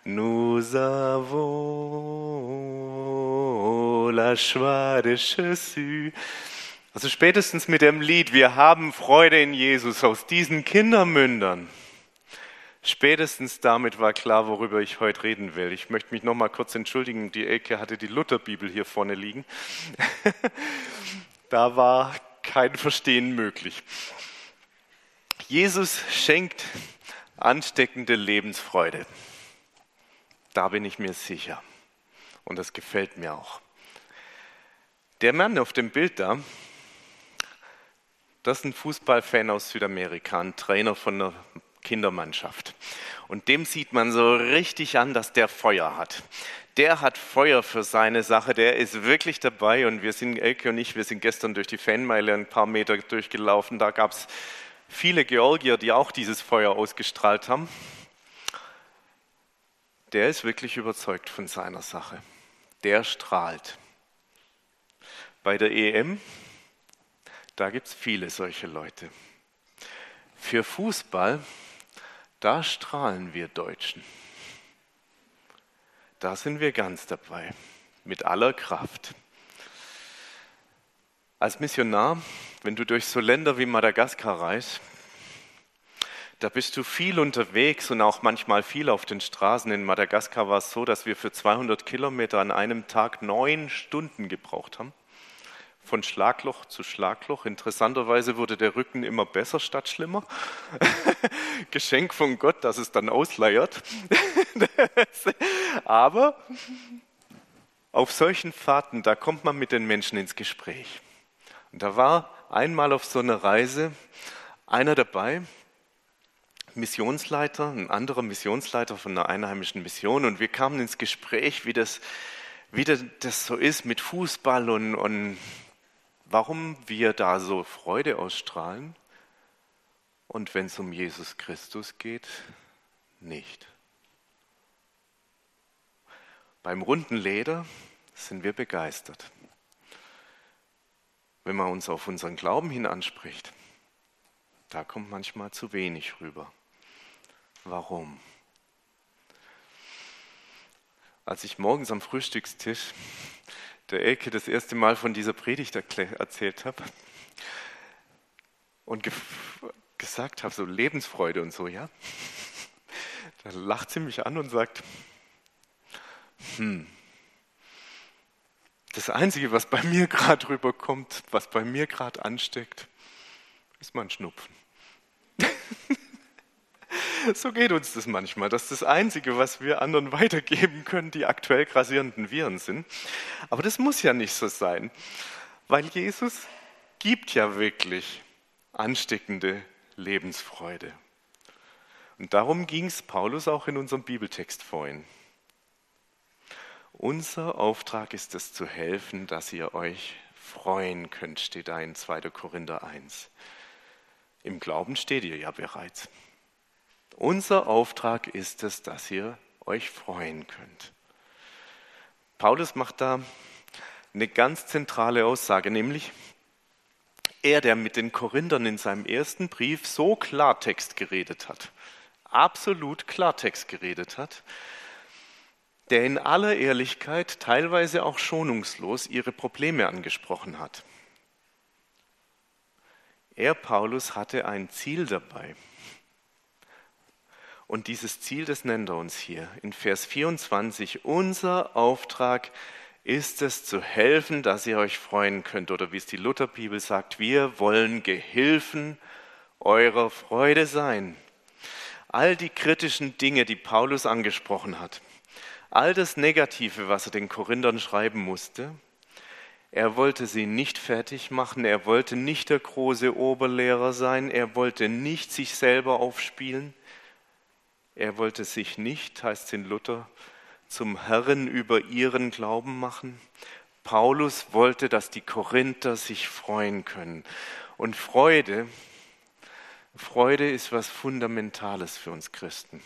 Nous avons la joie de Jésus. Also spätestens mit dem Lied, wir haben Freude in Jesus aus diesen Kindermündern. Spätestens damit war klar, worüber ich heute reden will. Ich möchte mich noch mal kurz entschuldigen, die Elke hatte die Lutherbibel hier vorne liegen. Da war kein Verstehen möglich. Jesus schenkt ansteckende Lebensfreude. Da bin ich mir sicher. Und das gefällt mir auch. Der Mann auf dem Bild da, das ist ein Fußballfan aus Südamerika, ein Trainer von einer Kindermannschaft. Und dem sieht man so richtig an, dass der Feuer hat. Der hat Feuer für seine Sache, der ist wirklich dabei. Und Elke und ich, wir sind gestern durch die Fanmeile ein paar Meter durchgelaufen. Da gab es viele Georgier, die auch dieses Feuer ausgestrahlt haben. Der ist wirklich überzeugt von seiner Sache. Der strahlt. Bei der EM, da gibt es viele solche Leute. Für Fußball, da strahlen wir Deutschen. Da sind wir ganz dabei, mit aller Kraft. Als Missionar, wenn du durch so Länder wie Madagaskar reist, da bist du viel unterwegs und auch manchmal viel auf den Straßen. In Madagaskar war es so, dass wir für 200 Kilometer an einem Tag 9 Stunden gebraucht haben. Von Schlagloch zu Schlagloch. Interessanterweise wurde der Rücken immer besser statt schlimmer. Geschenk von Gott, dass es dann ausleiert. Aber auf solchen Fahrten, da kommt man mit den Menschen ins Gespräch. Und da war einmal auf so einer Reise einer dabei, Missionsleiter, ein anderer Missionsleiter von einer einheimischen Mission. Und wir kamen ins Gespräch, wie das so ist mit Fußball und warum wir da so Freude ausstrahlen und wenn es um Jesus Christus geht, nicht. Beim runden Leder sind wir begeistert. Wenn man uns auf unseren Glauben hin anspricht, da kommt manchmal zu wenig rüber. Warum? Als ich morgens am Frühstückstisch der Elke das erste Mal von dieser Predigt erzählt habe und gesagt habe, so Lebensfreude und so, ja, da lacht sie mich an und sagt, das Einzige, was bei mir gerade rüberkommt, was bei mir gerade ansteckt, ist mein Schnupfen. So geht uns das manchmal. Das ist das Einzige, was wir anderen weitergeben können, die aktuell grassierenden Viren sind. Aber das muss ja nicht so sein, weil Jesus gibt ja wirklich ansteckende Lebensfreude. Und darum ging es Paulus auch in unserem Bibeltext vorhin. Unser Auftrag ist es zu helfen, dass ihr euch freuen könnt, steht da in 2. Korinther 1. Im Glauben steht ihr ja bereits. Unser Auftrag ist es, dass ihr euch freuen könnt. Paulus macht da eine ganz zentrale Aussage, nämlich er, der mit den Korinthern in seinem ersten Brief so Klartext geredet hat, absolut Klartext geredet hat, der in aller Ehrlichkeit, teilweise auch schonungslos, ihre Probleme angesprochen hat. Er, Paulus, hatte ein Ziel dabei. Und dieses Ziel, das nennt er uns hier in Vers 24. Unser Auftrag ist es, zu helfen, dass ihr euch freuen könnt. Oder wie es die Lutherbibel sagt, wir wollen Gehilfen eurer Freude sein. All die kritischen Dinge, die Paulus angesprochen hat, all das Negative, was er den Korinthern schreiben musste, er wollte sie nicht fertig machen, er wollte nicht der große Oberlehrer sein, er wollte nicht sich selber aufspielen, er wollte sich nicht, heißt es in Luther, zum Herren über ihren Glauben machen. Paulus wollte, dass die Korinther sich freuen können. Und Freude ist was Fundamentales für uns Christen.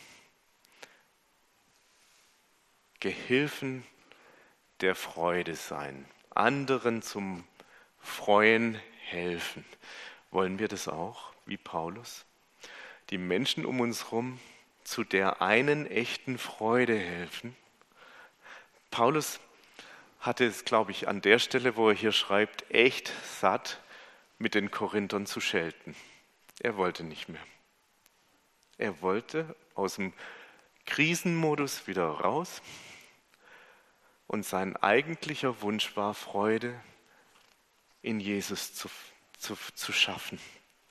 Gehilfen der Freude sein, anderen zum Freuen helfen. Wollen wir das auch, wie Paulus? Die Menschen um uns herum zu der einen echten Freude helfen. Paulus hatte es, glaube ich, an der Stelle, wo er hier schreibt, echt satt, mit den Korinthern zu schelten. Er wollte nicht mehr. Er wollte aus dem Krisenmodus wieder raus und sein eigentlicher Wunsch war, Freude in Jesus zu schaffen.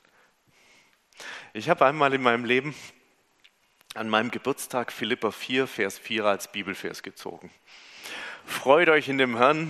Ich habe einmal in meinem Leben an meinem Geburtstag Philipper 4, Vers 4 als Bibelvers gezogen. Freut euch in dem Herrn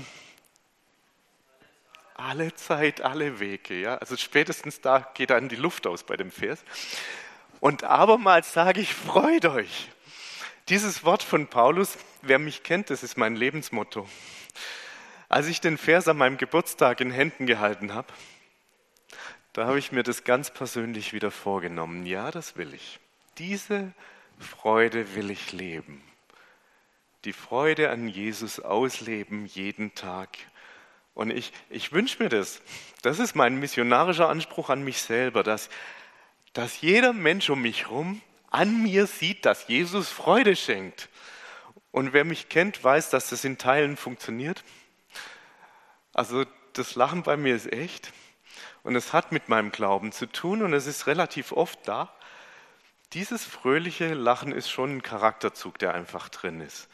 alle Zeit, alle Wege. Ja? Also spätestens da geht dann die Luft aus bei dem Vers. Und abermals sage ich, freut euch. Dieses Wort von Paulus, wer mich kennt, das ist mein Lebensmotto. Als ich den Vers an meinem Geburtstag in Händen gehalten habe, da habe ich mir das ganz persönlich wieder vorgenommen. Ja, das will ich. Diese Freude will ich leben. Die Freude an Jesus ausleben jeden Tag. Und ich wünsche mir das. Das ist mein missionarischer Anspruch an mich selber, dass jeder Mensch um mich herum an mir sieht, dass Jesus Freude schenkt. Und wer mich kennt, weiß, dass das in Teilen funktioniert. Also das Lachen bei mir ist echt. Und es hat mit meinem Glauben zu tun und es ist relativ oft da. Dieses fröhliche Lachen ist schon ein Charakterzug, der einfach drin ist.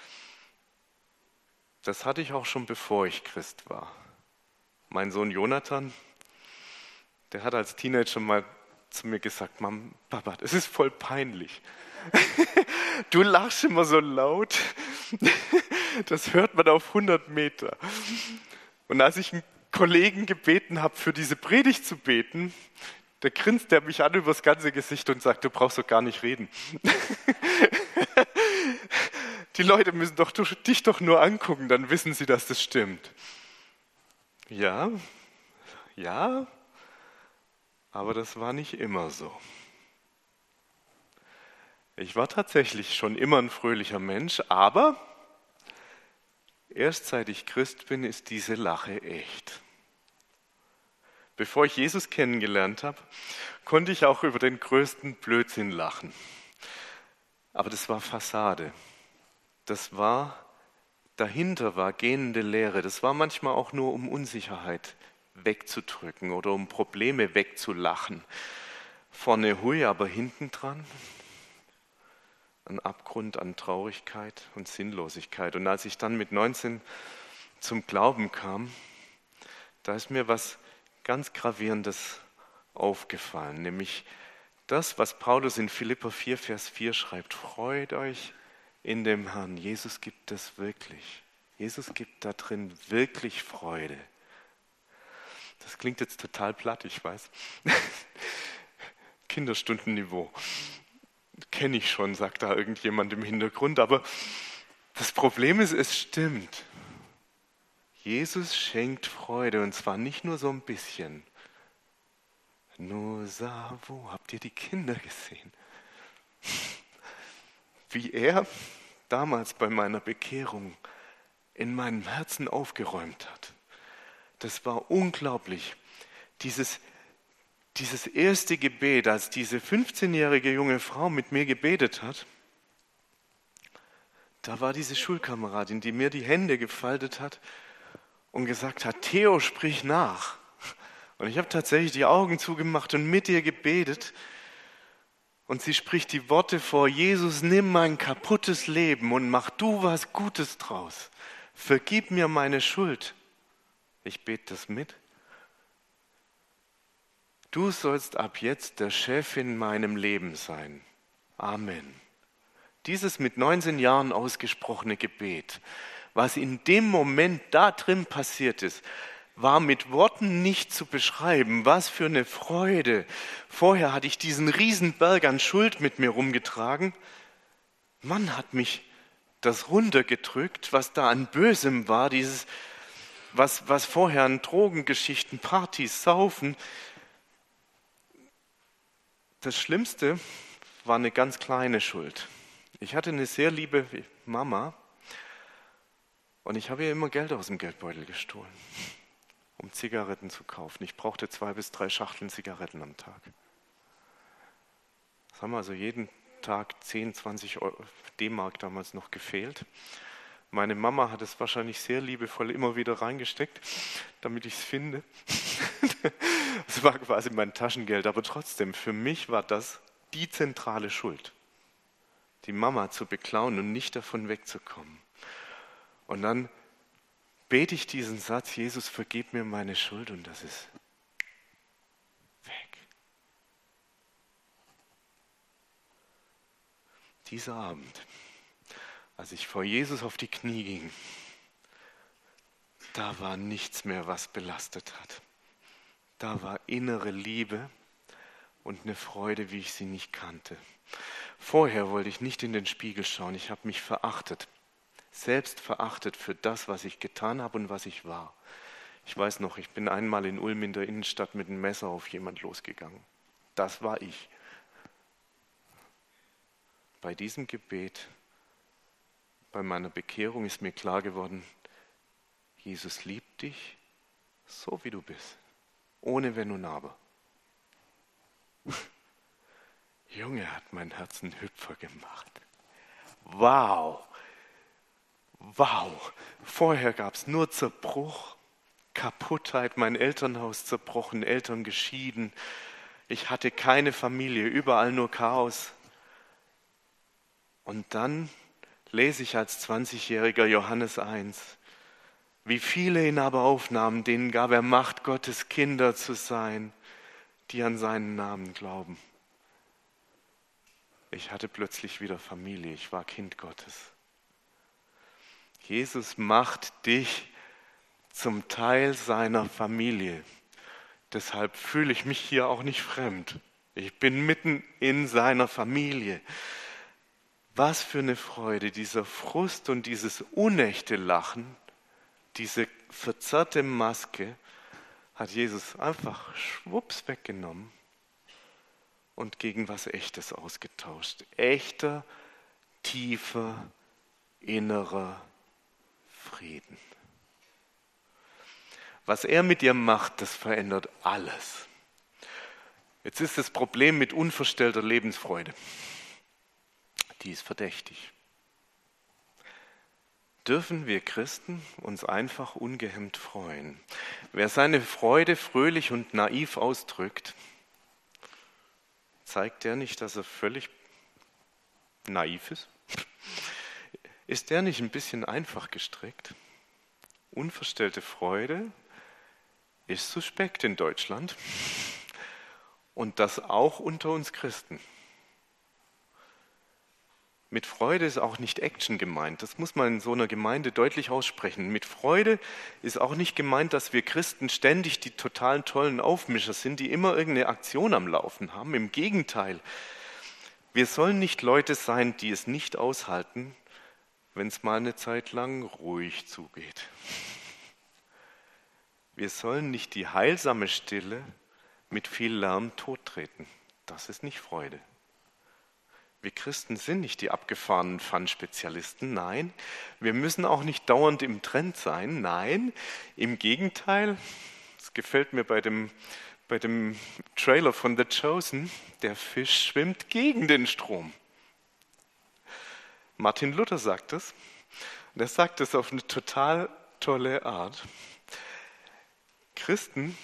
Das hatte ich auch schon bevor ich Christ war. Mein Sohn Jonathan, der hat als Teenager mal zu mir gesagt, Mama, Papa, das ist voll peinlich. Du lachst immer so laut, das hört man auf 100 Meter. Und als ich einen Kollegen gebeten habe, für diese Predigt zu beten, da grinst der mich an übers ganze Gesicht und sagt, du brauchst doch gar nicht reden. Die Leute müssen dich doch nur angucken, dann wissen sie, dass das stimmt. Ja, aber das war nicht immer so. Ich war tatsächlich schon immer ein fröhlicher Mensch, aber erst seit ich Christ bin, ist diese Lache echt. Bevor ich Jesus kennengelernt habe, konnte ich auch über den größten Blödsinn lachen. Aber das war Fassade. Dahinter war gähnende Leere. Das war manchmal auch nur, um Unsicherheit wegzudrücken oder um Probleme wegzulachen. Vorne hui, aber hinten dran ein Abgrund an Traurigkeit und Sinnlosigkeit. Und als ich dann mit 19 zum Glauben kam, da ist mir was ganz Gravierendes aufgefallen, nämlich das, was Paulus in Philipper 4, Vers 4 schreibt. Freut euch in dem Herrn. Jesus gibt es wirklich. Jesus gibt da drin wirklich Freude. Das klingt jetzt total platt, ich weiß. Kinderstundenniveau. Kenne ich schon, sagt da irgendjemand im Hintergrund. Aber das Problem ist, es stimmt. Jesus schenkt Freude und zwar nicht nur so ein bisschen. Nur Savo, habt ihr die Kinder gesehen? Wie er damals bei meiner Bekehrung in meinem Herzen aufgeräumt hat. Das war unglaublich. Dieses erste Gebet, als diese 15-jährige junge Frau mit mir gebetet hat, da war diese Schulkameradin, die mir die Hände gefaltet hat und gesagt hat, Theo, sprich nach. Und ich habe tatsächlich die Augen zugemacht und mit ihr gebetet. Und sie spricht die Worte vor, Jesus, nimm mein kaputtes Leben und mach du was Gutes draus. Vergib mir meine Schuld. Ich bete das mit. Du sollst ab jetzt der Chef in meinem Leben sein. Amen. Dieses mit 19 Jahren ausgesprochene Gebet, was in dem Moment da drin passiert ist, war mit Worten nicht zu beschreiben. Was für eine Freude. Vorher hatte ich diesen Riesenberg an Schuld mit mir rumgetragen. Mann, hat mich das runtergedrückt, was da an Bösem war, was vorher an Drogengeschichten, Partys, Saufen. Das Schlimmste war eine ganz kleine Schuld. Ich hatte eine sehr liebe Mama und ich habe ihr immer Geld aus dem Geldbeutel gestohlen, um Zigaretten zu kaufen. Ich brauchte 2 bis 3 Schachteln Zigaretten am Tag. Das haben wir also jeden Tag 10, 20 D-Mark damals noch gefehlt. Meine Mama hat es wahrscheinlich sehr liebevoll immer wieder reingesteckt, damit ich es finde. Es war quasi mein Taschengeld, aber trotzdem, für mich war das die zentrale Schuld, die Mama zu beklauen und nicht davon wegzukommen. Und dann bete ich diesen Satz, Jesus, vergib mir meine Schuld, und das ist weg. Dieser Abend, als ich vor Jesus auf die Knie ging, da war nichts mehr, was belastet hat. Da war innere Liebe und eine Freude, wie ich sie nicht kannte. Vorher wollte ich nicht in den Spiegel schauen, ich habe mich verachtet. Selbst verachtet für das, was ich getan habe und was ich war. Ich weiß noch, ich bin einmal in Ulm in der Innenstadt mit einem Messer auf jemand losgegangen. Das war ich. Bei diesem Gebet, bei meiner Bekehrung ist mir klar geworden, Jesus liebt dich so, wie du bist. Ohne Wenn und Aber. Junge, hat mein Herz einen Hüpfer gemacht. Wow! Wow! Vorher gab es nur Zerbruch, Kaputtheit, mein Elternhaus zerbrochen, Eltern geschieden. Ich hatte keine Familie, überall nur Chaos. Und dann lese ich als 20-Jähriger Johannes 1. Wie viele ihn aber aufnahmen, denen gab er Macht, Gottes Kinder zu sein, die an seinen Namen glauben. Ich hatte plötzlich wieder Familie, ich war Kind Gottes. Jesus macht dich zum Teil seiner Familie. Deshalb fühle ich mich hier auch nicht fremd. Ich bin mitten in seiner Familie. Was für eine Freude, dieser Frust und dieses unechte Lachen, diese verzerrte Maske hat Jesus einfach schwupps weggenommen und gegen was Echtes ausgetauscht. Echter, tiefer, innerer Frieden. Was er mit dir macht, das verändert alles. Jetzt ist das Problem mit unverstellter Lebensfreude. Die ist verdächtig. Dürfen wir Christen uns einfach ungehemmt freuen? Wer seine Freude fröhlich und naiv ausdrückt, zeigt der nicht, dass er völlig naiv ist? Ist der nicht ein bisschen einfach gestrickt? Unverstellte Freude ist suspekt in Deutschland und das auch unter uns Christen. Mit Freude ist auch nicht Action gemeint. Das muss man in so einer Gemeinde deutlich aussprechen. Mit Freude ist auch nicht gemeint, dass wir Christen ständig die totalen tollen Aufmischer sind, die immer irgendeine Aktion am Laufen haben. Im Gegenteil. Wir sollen nicht Leute sein, die es nicht aushalten, wenn es mal eine Zeit lang ruhig zugeht. Wir sollen nicht die heilsame Stille mit viel Lärm tottreten. Das ist nicht Freude. Wir Christen sind nicht die abgefahrenen Fun-Spezialisten, nein. Wir müssen auch nicht dauernd im Trend sein, nein. Im Gegenteil, es gefällt mir bei dem Trailer von The Chosen, der Fisch schwimmt gegen den Strom. Martin Luther sagt das. Und er sagt das auf eine total tolle Art. Christen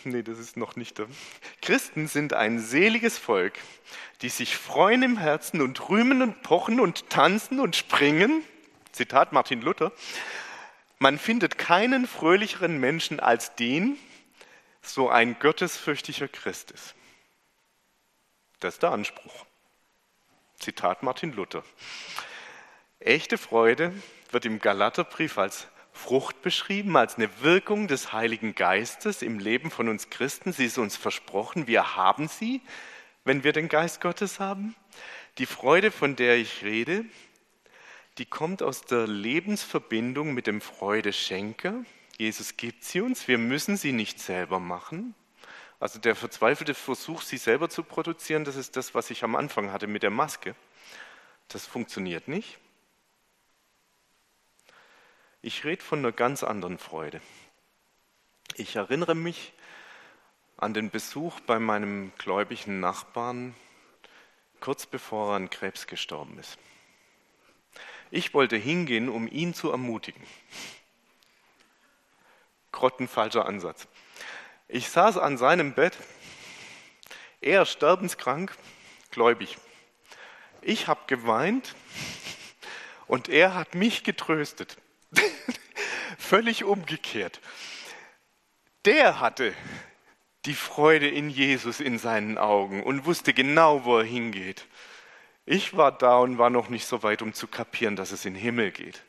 sind ein seliges Volk, die sich freuen im Herzen und rühmen und pochen und tanzen und springen. Zitat Martin Luther. Man findet keinen fröhlicheren Menschen als den, so ein gottesfürchtiger Christ ist. Das ist der Anspruch. Zitat Martin Luther. Echte Freude wird im Galaterbrief als Frucht beschrieben, als eine Wirkung des Heiligen Geistes im Leben von uns Christen. Sie ist uns versprochen, wir haben sie, wenn wir den Geist Gottes haben. Die Freude, von der ich rede, die kommt aus der Lebensverbindung mit dem Freudeschenker. Jesus gibt sie uns, wir müssen sie nicht selber machen. Also der verzweifelte Versuch, sie selber zu produzieren, das ist das, was ich am Anfang hatte mit der Maske. Das funktioniert nicht. Ich rede von einer ganz anderen Freude. Ich erinnere mich an den Besuch bei meinem gläubigen Nachbarn kurz bevor er an Krebs gestorben ist. Ich wollte hingehen, um ihn zu ermutigen. Grottenfalscher Ansatz. Ich saß an seinem Bett, er sterbenskrank, gläubig. Ich habe geweint und er hat mich getröstet. Völlig umgekehrt. Der hatte die Freude in Jesus in seinen Augen und wusste genau, wo er hingeht. Ich war da und war noch nicht so weit, um zu kapieren, dass es in den Himmel geht.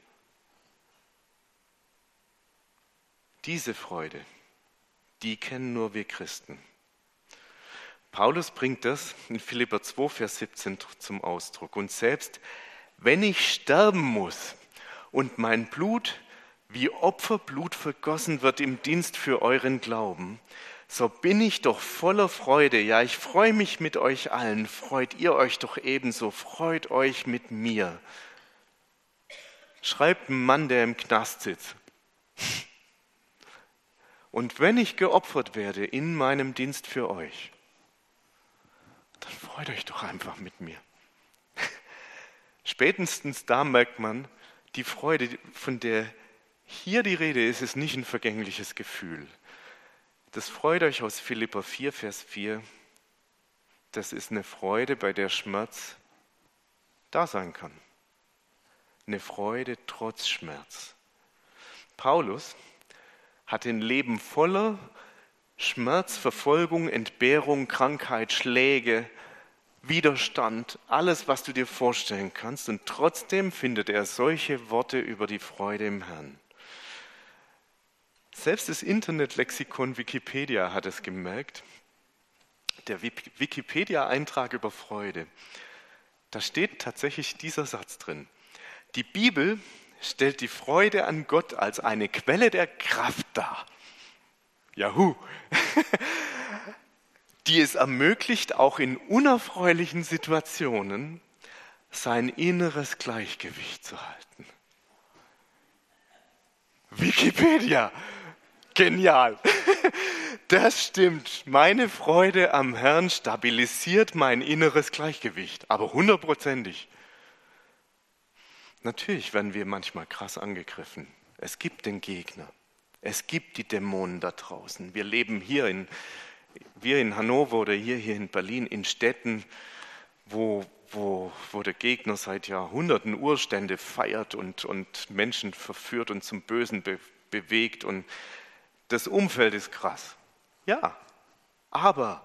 Diese Freude, die kennen nur wir Christen. Paulus bringt das in Philipper 2, Vers 17 zum Ausdruck. Und selbst wenn ich sterben muss und mein Blut wie Opferblut vergossen wird im Dienst für euren Glauben, so bin ich doch voller Freude. Ja, ich freue mich mit euch allen. Freut ihr euch doch ebenso. Freut euch mit mir. Schreibt ein Mann, der im Knast sitzt. Und wenn ich geopfert werde in meinem Dienst für euch, dann freut euch doch einfach mit mir. Spätestens da merkt man, die Freude, von der hier die Rede ist, ist nicht ein vergängliches Gefühl. Das freut euch aus Philipper 4, Vers 4. Das ist eine Freude, bei der Schmerz da sein kann. Eine Freude trotz Schmerz. Paulus hatte ein Leben voller Schmerz, Verfolgung, Entbehrung, Krankheit, Schläge, Widerstand, alles, was du dir vorstellen kannst. Und trotzdem findet er solche Worte über die Freude im Herrn. Selbst das Internetlexikon Wikipedia hat es gemerkt. Der Wikipedia-Eintrag über Freude, da steht tatsächlich dieser Satz drin. Die Bibel stellt die Freude an Gott als eine Quelle der Kraft dar. Juhu! Die es ermöglicht, auch in unerfreulichen Situationen sein inneres Gleichgewicht zu halten. Wikipedia! Genial! Das stimmt. Meine Freude am Herrn stabilisiert mein inneres Gleichgewicht, aber 100%. Natürlich werden wir manchmal krass angegriffen. Es gibt den Gegner. Es gibt die Dämonen da draußen. Wir leben wir in Hannover oder hier in Berlin in Städten, wo der Gegner seit Jahrhunderten Urstände feiert und Menschen verführt und zum Bösen bewegt. Und das Umfeld ist krass. Ja, aber.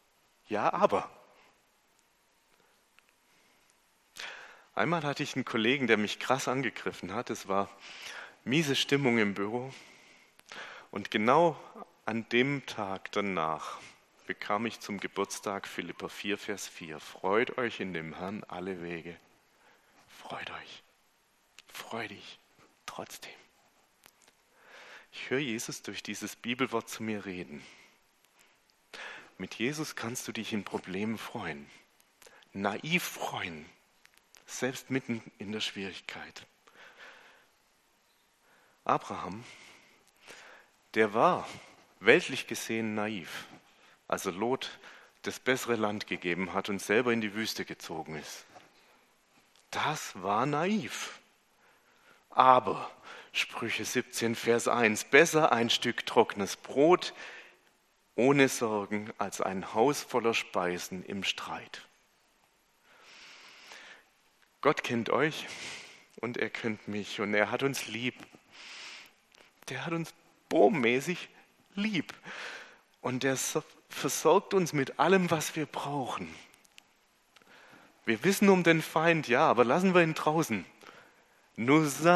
Einmal hatte ich einen Kollegen, der mich krass angegriffen hat. Es war miese Stimmung im Büro. Und genau an dem Tag danach bekam ich zum Geburtstag Philipper 4, Vers 4. Freut euch in dem Herrn alle Wege. Freut euch. Freu dich trotzdem. Ich höre Jesus durch dieses Bibelwort zu mir reden. Mit Jesus kannst du dich in Problemen freuen. Naiv freuen. Selbst mitten in der Schwierigkeit. Abraham, der war weltlich gesehen naiv, als er Lot das bessere Land gegeben hat und selber in die Wüste gezogen ist. Das war naiv. Aber, Sprüche 17, Vers 1, besser ein Stück trockenes Brot ohne Sorgen als ein Haus voller Speisen im Streit. Gott kennt euch und er kennt mich und er hat uns lieb. Der hat uns bohrmäßig lieb und er versorgt uns mit allem, was wir brauchen. Wir wissen um den Feind, ja, aber lassen wir ihn draußen. Nous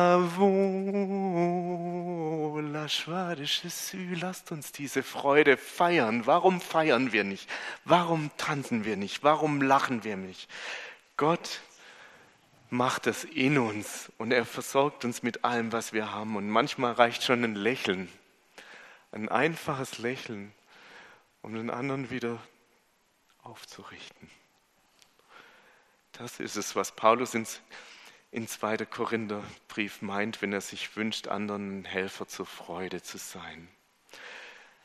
avons la joie de Jésus. Lasst uns diese Freude feiern. Warum feiern wir nicht? Warum tanzen wir nicht? Warum lachen wir nicht? Gott macht es in uns und er versorgt uns mit allem, was wir haben. Und manchmal reicht schon ein Lächeln, ein einfaches Lächeln, um den anderen wieder aufzurichten. Das ist es, was Paulus in 2. Korintherbrief meint, wenn er sich wünscht, anderen ein Helfer zur Freude zu sein.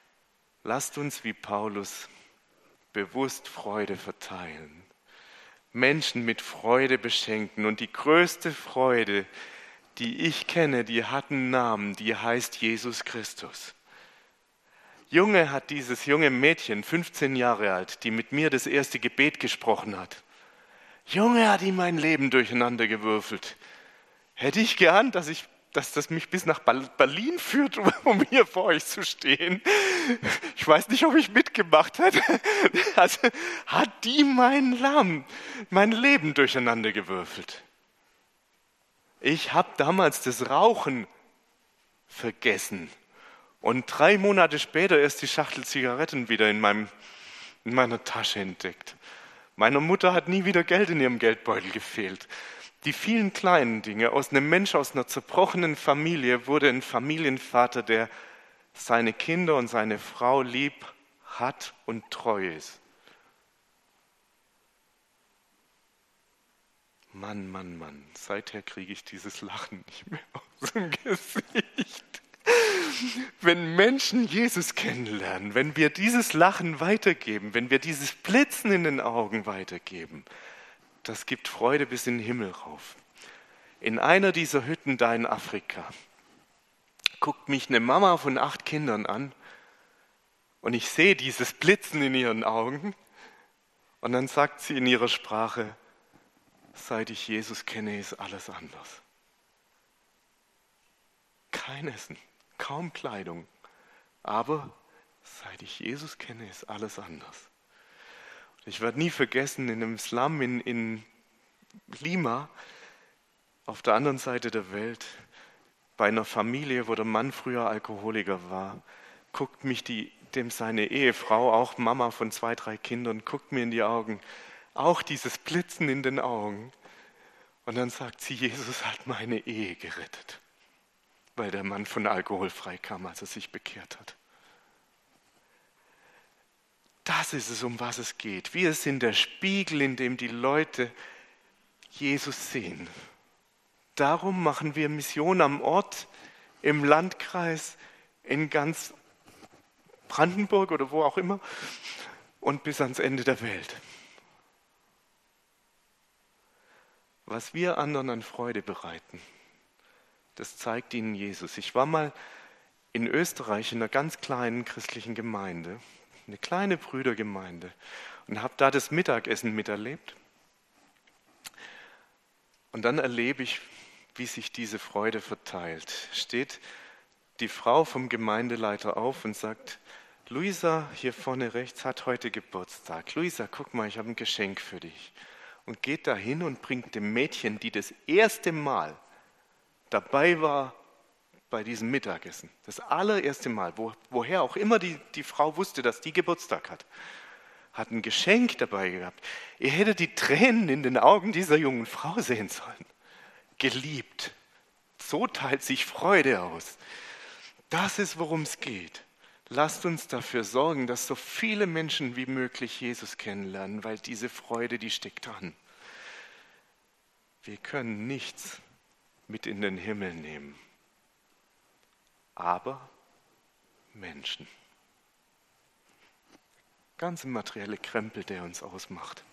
Lasst uns wie Paulus bewusst Freude verteilen. Menschen mit Freude beschenken. Und die größte Freude, die ich kenne, die hat einen Namen, die heißt Jesus Christus. Junge hat dieses junge Mädchen, 15 Jahre alt, die mit mir das erste Gebet gesprochen hat. Junge hat ihm mein Leben durcheinander gewürfelt. Hätte ich geahnt, dass das mich bis nach Berlin führt, um hier vor euch zu stehen. Ich weiß nicht, ob ich mitgemacht hätte. Also hat die mein Leben durcheinander gewürfelt. Ich habe damals das Rauchen vergessen und 3 Monate später erst die Schachtel Zigaretten wieder in meiner Tasche entdeckt. Meiner Mutter hat nie wieder Geld in ihrem Geldbeutel gefehlt. Die vielen kleinen Dinge, aus einem Mensch aus einer zerbrochenen Familie wurde ein Familienvater, der seine Kinder und seine Frau lieb hat und treu ist. Mann, Mann, Mann, seither kriege ich dieses Lachen nicht mehr aus dem Gesicht. Wenn Menschen Jesus kennenlernen, wenn wir dieses Lachen weitergeben, wenn wir dieses Blitzen in den Augen weitergeben, das gibt Freude bis in den Himmel rauf. In einer dieser Hütten da in Afrika guckt mich eine Mama von 8 Kindern an und ich sehe dieses Blitzen in ihren Augen und dann sagt sie in ihrer Sprache: Seit ich Jesus kenne, ist alles anders. Kein Essen, kaum Kleidung, aber seit ich Jesus kenne, ist alles anders. Ich werde nie vergessen, in einem Slum in Lima, auf der anderen Seite der Welt, bei einer Familie, wo der Mann früher Alkoholiker war, guckt mich dem seine Ehefrau, auch Mama von 2, 3 Kindern, guckt mir in die Augen, auch dieses Blitzen in den Augen. Und dann sagt sie: Jesus hat meine Ehe gerettet, weil der Mann von Alkohol freikam, als er sich bekehrt hat. Das ist es, um was es geht. Wir sind der Spiegel, in dem die Leute Jesus sehen. Darum machen wir Mission am Ort, im Landkreis, in ganz Brandenburg oder wo auch immer und bis ans Ende der Welt. Was wir anderen an Freude bereiten, das zeigt ihnen Jesus. Ich war mal in Österreich in einer ganz kleinen christlichen Gemeinde, eine kleine Brüdergemeinde, und habe da das Mittagessen miterlebt. Und dann erlebe ich, wie sich diese Freude verteilt. Steht die Frau vom Gemeindeleiter auf und sagt: Luisa, hier vorne rechts, hat heute Geburtstag. Luisa, guck mal, ich habe ein Geschenk für dich. Und geht da hin und bringt dem Mädchen, die das erste Mal dabei war bei diesem Mittagessen, das allererste Mal, woher auch immer die Frau wusste, dass die Geburtstag hat ein Geschenk dabei gehabt. Ihr hättet die Tränen in den Augen dieser jungen Frau sehen sollen. Geliebt. So teilt sich Freude aus. Das ist, worum es geht. Lasst uns dafür sorgen, dass so viele Menschen wie möglich Jesus kennenlernen, weil diese Freude, die steckt an. Wir können nichts mit in den Himmel nehmen, aber Menschen. Ganz materielle Krempel, der uns ausmacht.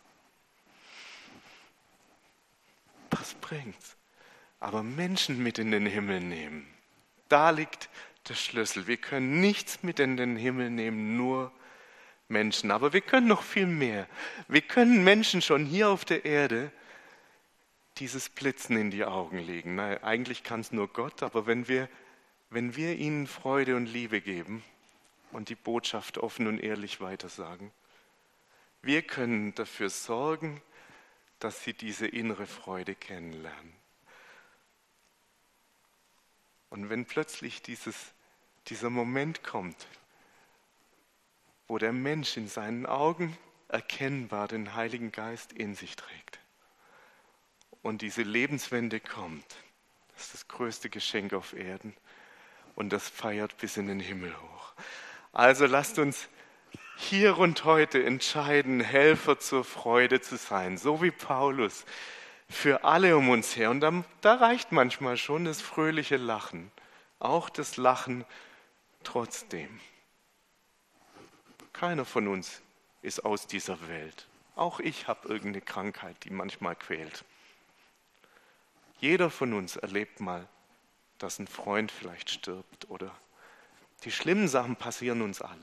Was bringt's? Aber Menschen mit in den Himmel nehmen. Da liegt der Schlüssel. Wir können nichts mit in den Himmel nehmen, nur Menschen. Aber wir können noch viel mehr. Wir können Menschen schon hier auf der Erde dieses Blitzen in die Augen legen. Nein, eigentlich kann es nur Gott, aber wenn wir ihnen Freude und Liebe geben und die Botschaft offen und ehrlich weitersagen, wir können dafür sorgen, dass sie diese innere Freude kennenlernen. Und wenn plötzlich dieser Moment kommt, wo der Mensch in seinen Augen erkennbar den Heiligen Geist in sich trägt und diese Lebenswende kommt, das ist das größte Geschenk auf Erden und das feiert bis in den Himmel hoch. Also lasst uns hier und heute entscheiden, Helfer zur Freude zu sein, so wie Paulus, für alle um uns her. Und da reicht manchmal schon das fröhliche Lachen, auch das Lachen trotzdem. Keiner von uns ist aus dieser Welt, Auch ich habe irgendeine Krankheit, die manchmal quält. Jeder von uns erlebt mal, dass ein Freund vielleicht stirbt oder die schlimmen Sachen passieren uns alle.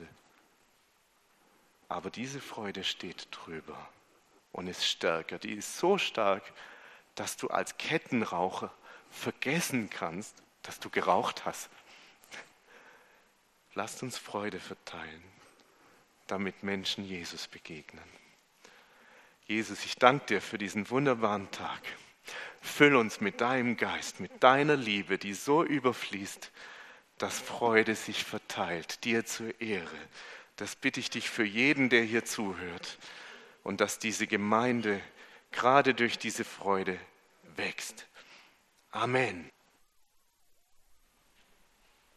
Aber diese Freude steht drüber und ist stärker. Die ist so stark, dass du als Kettenraucher vergessen kannst, dass du geraucht hast. Lasst uns Freude verteilen, damit Menschen Jesus begegnen. Jesus, ich danke dir für diesen wunderbaren Tag. Füll uns mit deinem Geist, mit deiner Liebe, die so überfließt, dass Freude sich verteilt, dir zur Ehre. Das bitte ich dich für jeden, der hier zuhört. Und dass diese Gemeinde gerade durch diese Freude wächst. Amen.